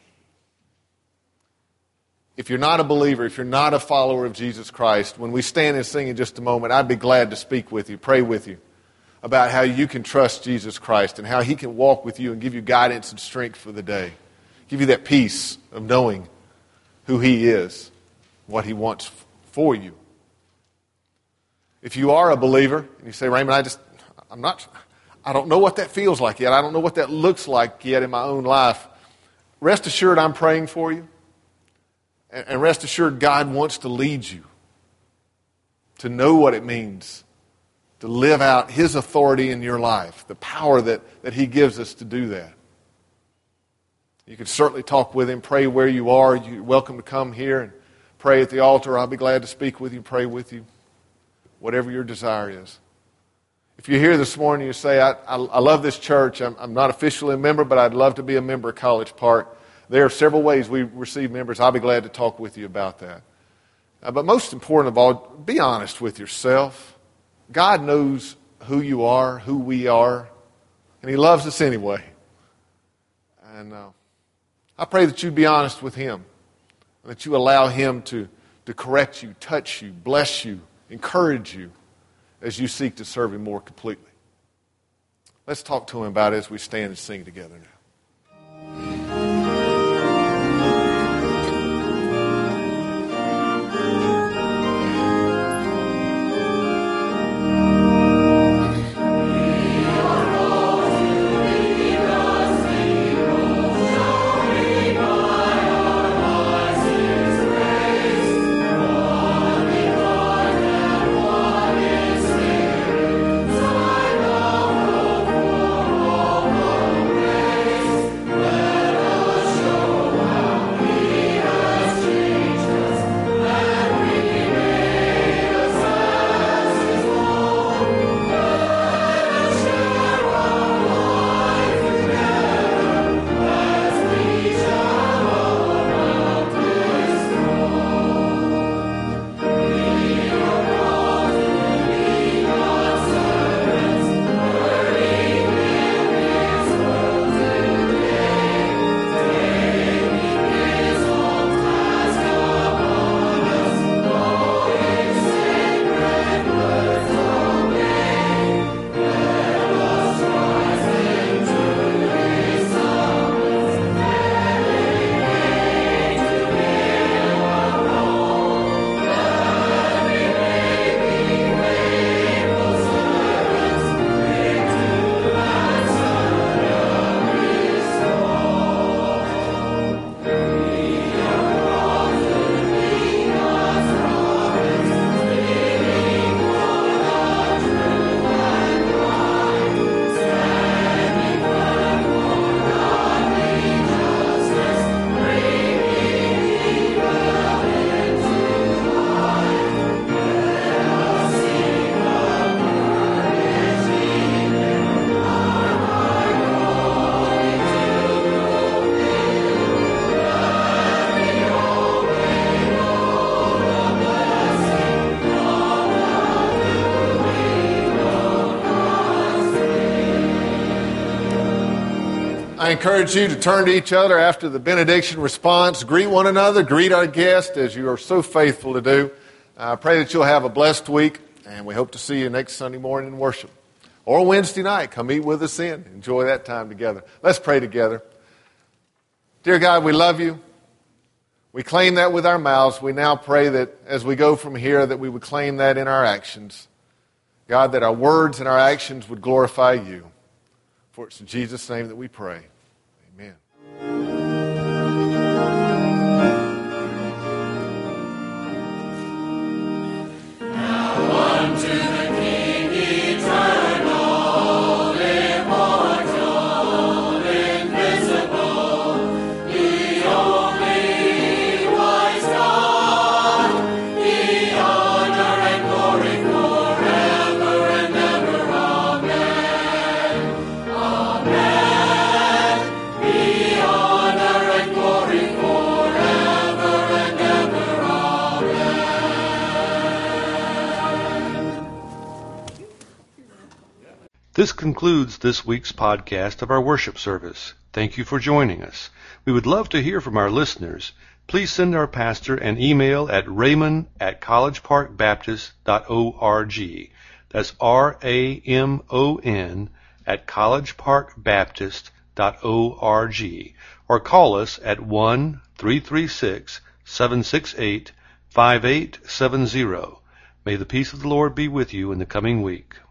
If you're not a believer, if you're not a follower of Jesus Christ, when we stand and sing in just a moment, I'd be glad to speak with you, pray with you about how you can trust Jesus Christ and how He can walk with you and give you guidance and strength for the day. Give you that peace of knowing who He is, what He wants for you. If you are a believer and you say, Raymond, I don't know what that feels like yet. I don't know what that looks like yet in my own life. Rest assured I'm praying for you. And rest assured God wants to lead you to know what it means to live out His authority in your life, the power that He gives us to do that. You can certainly talk with Him, pray where you are. You're welcome to come here and pray at the altar. I'll be glad to speak with you, pray with you, whatever your desire is. If you're here this morning and you say, I love this church, I'm not officially a member, but I'd love to be a member of College Park. There are several ways we receive members. I'll be glad to talk with you about that. But most important of all, be honest with yourself. God knows who you are, who we are, and He loves us anyway. And I pray that you'd be honest with Him, and that you allow Him to correct you, touch you, bless you, encourage you as you seek to serve Him more completely. Let's talk to Him about it as we stand and sing together now. Let I encourage you to turn to each other after the benediction response. Greet one another, greet our guests as you are so faithful to do. I pray that you'll have a blessed week, and we hope to see you next Sunday morning in worship. Or Wednesday night. Come meet with us then. Enjoy that time together. Let's pray together. Dear God, we love you. We claim that with our mouths. We now pray that as we go from here that we would claim that in our actions. God, that our words and our actions would glorify you. For it's in Jesus' name that we pray. Amen. Now unto the King eternal, immortal, invisible, the only wise God, the honor and glory forever and ever. Amen. Amen. The honor and glory forever and ever. Amen. This concludes this week's podcast of our worship service. Thank you for joining us. We would love to hear from our listeners. Please send our pastor an email at raymond@collegeparkbaptist.org. That's RAMON @collegeparkbaptist.org. Or call us at 1-336-768-5870. May the peace of the Lord be with you in the coming week.